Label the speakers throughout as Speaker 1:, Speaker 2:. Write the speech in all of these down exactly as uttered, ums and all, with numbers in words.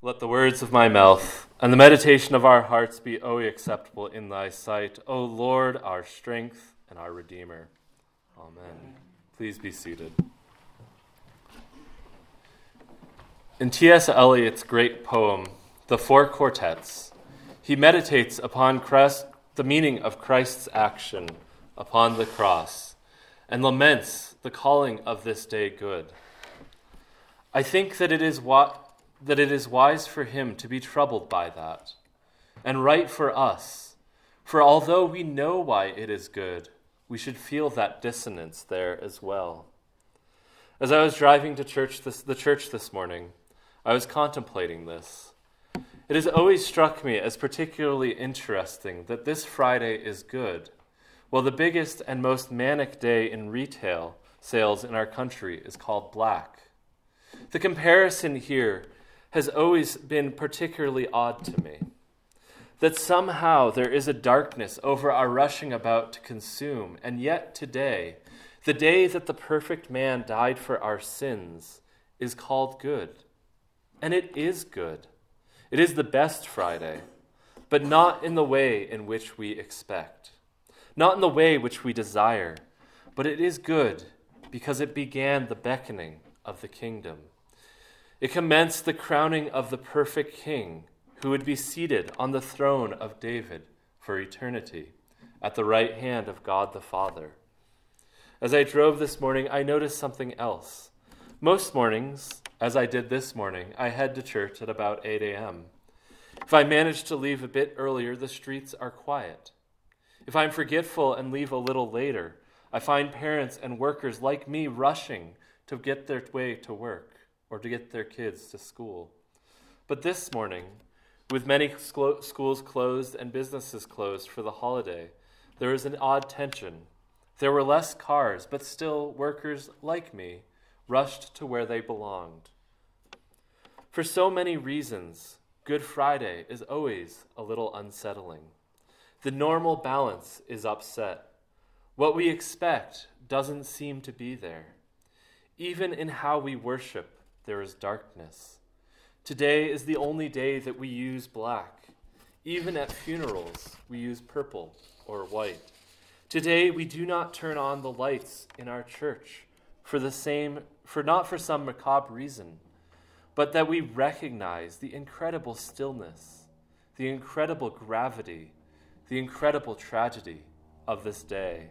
Speaker 1: Let the words of my mouth and the meditation of our hearts be always acceptable in thy sight, O Lord, our strength and our Redeemer. Amen. Please be seated. In T S Eliot's great poem, The Four Quartets, he meditates upon Christ, the meaning of Christ's action upon the cross and laments the calling of this day good. I think that it is what that it is wise for him to be troubled by that, and right for us, for although we know why it is good, we should feel that dissonance there as well. As I was driving to church this, the church this morning, I was contemplating this. It has always struck me as particularly interesting that this Friday is good, while the biggest and most manic day in retail sales in our country is called black. The comparison here has always been particularly odd to me, that somehow there is a darkness over our rushing about to consume, and yet today, the day that the perfect man died for our sins, is called good. And it is good. It is the best Friday, but not in the way in which we expect, not in the way which we desire, but it is good because it began the beckoning of the kingdom. It commenced the crowning of the perfect king who would be seated on the throne of David for eternity at the right hand of God the Father. As I drove this morning, I noticed something else. Most mornings, as I did this morning, I head to church at about eight a.m. If I manage to leave a bit earlier, the streets are quiet. If I'm forgetful and leave a little later, I find parents and workers like me rushing to get their way to work or to get their kids to school. But this morning, with many schools closed and businesses closed for the holiday, there is an odd tension. There were less cars, but still workers like me rushed to where they belonged. For so many reasons, Good Friday is always a little unsettling. The normal balance is upset. What we expect doesn't seem to be there. Even in how we worship, there is darkness. Today is the only day that we use black. Even at funerals, we use purple or white. Today, we do not turn on the lights in our church for the same, for not for some macabre reason, but that we recognize the incredible stillness, the incredible gravity, the incredible tragedy of this day.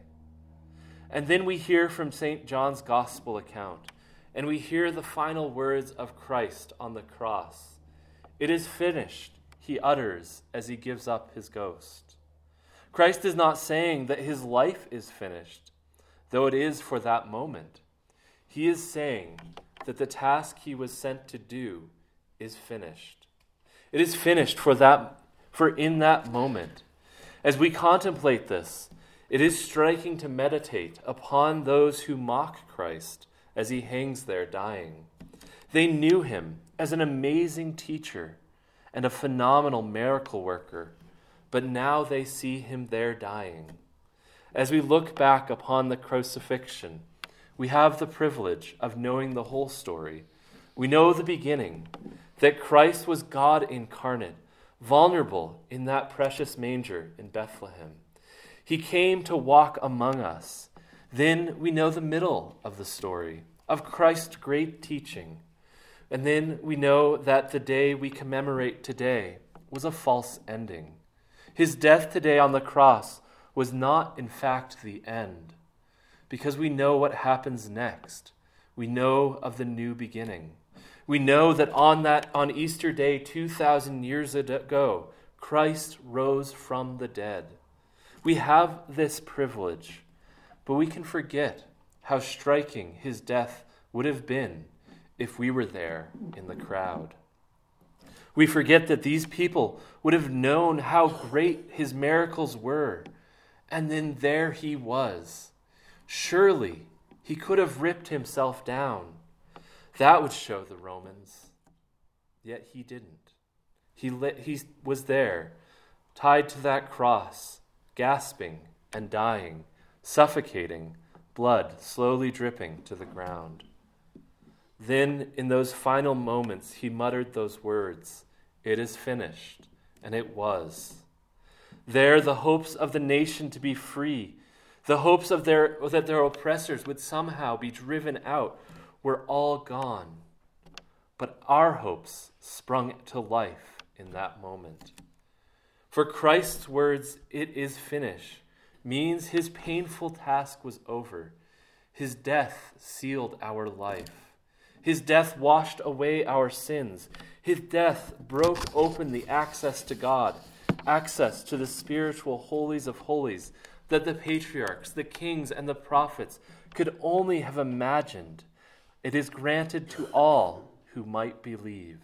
Speaker 1: And then we hear from Saint John's Gospel account, and we hear the final words of Christ on the cross. It is finished, he utters as he gives up his ghost. Christ is not saying that his life is finished, though it is for that moment. He is saying that the task he was sent to do is finished. It is finished for that, for in that moment. As we contemplate this, it is striking to meditate upon those who mock Christ as he hangs there dying. They knew him as an amazing teacher and a phenomenal miracle worker, but now they see him there dying. As we look back upon the crucifixion, we have the privilege of knowing the whole story. We know the beginning, that Christ was God incarnate, vulnerable in that precious manger in Bethlehem. He came to walk among us. Then we know the middle of the story, of Christ's great teaching. And then we know that the day we commemorate today was a false ending. His death today on the cross was not, in fact, the end, because we know what happens next. We know of the new beginning. We know that on that on Easter Day two thousand years ago, Christ rose from the dead. We have this privilege, but we can forget how striking his death would have been if we were there in the crowd. We forget that these people would have known how great his miracles were, and then there he was. Surely he could have ripped himself down. That would show the Romans. Yet he didn't. He, lit, he was there, tied to that cross, gasping and dying, suffocating, blood slowly dripping to the ground. Then, in those final moments, he muttered those words, "It is finished," and it was. There, the hopes of the nation to be free, the hopes of their that their oppressors would somehow be driven out, were all gone. But our hopes sprung to life in that moment. For Christ's words, "It is finished," means his painful task was over. His death sealed our life. His death washed away our sins. His death broke open the access to God, access to the spiritual holies of holies that the patriarchs, the kings, and the prophets could only have imagined. It is granted to all who might believe.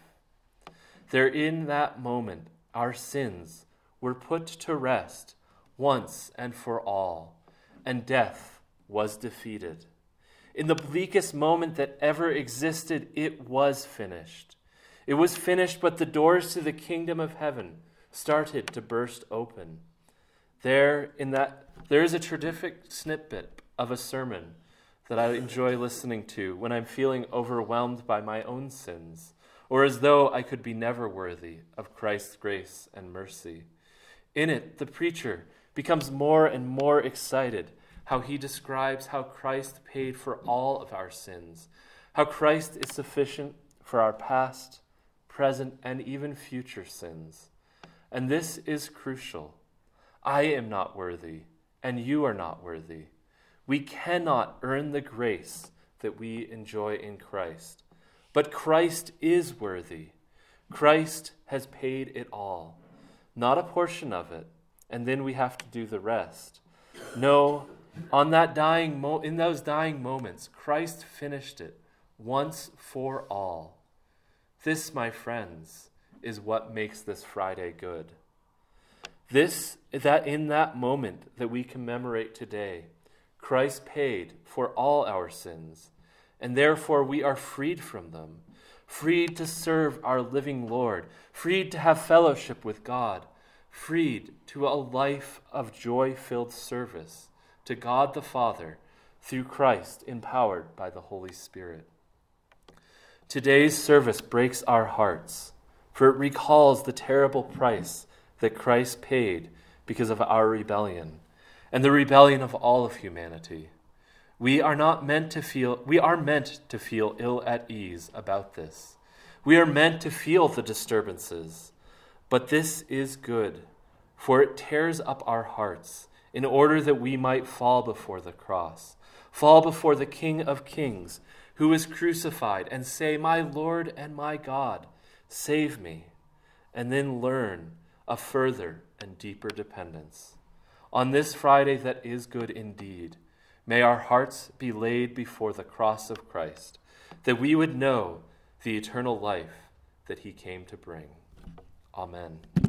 Speaker 1: There, in that moment, our sins were put to rest once and for all, and death was defeated. In the bleakest moment that ever existed, it was finished. It was finished, but the doors to the kingdom of heaven started to burst open. There, in that, there is a terrific snippet of a sermon that I enjoy listening to when I'm feeling overwhelmed by my own sins, or as though I could be never worthy of Christ's grace and mercy. In it, the preacher becomes more and more excited how he describes how Christ paid for all of our sins, how Christ is sufficient for our past, present, and even future sins. And this is crucial. I am not worthy, and you are not worthy. We cannot earn the grace that we enjoy in Christ. But Christ is worthy. Christ has paid it all, not a portion of it, and then we have to do the rest. No, on that dying mo- in those dying moments, Christ finished it once for all. This, my friends, is what makes this Friday good. This, that in that moment that we commemorate today, Christ paid for all our sins, and therefore we are freed from them, freed to serve our living Lord, freed to have fellowship with God, freed to a life of joy-filled service to God the Father through Christ, empowered by the Holy Spirit. Today's service breaks our hearts, for it recalls the terrible price that Christ paid because of our rebellion, and the rebellion of all of humanity. We are not meant to feel, we are meant to feel ill at ease about this. We are meant to feel the disturbances, but this is good, for it tears up our hearts in order that we might fall before the cross, fall before the King of Kings, who is crucified, and say, "My Lord and my God, save me," and then learn a further and deeper dependence. On this Friday that is good indeed, may our hearts be laid before the cross of Christ, that we would know the eternal life that he came to bring. Amen.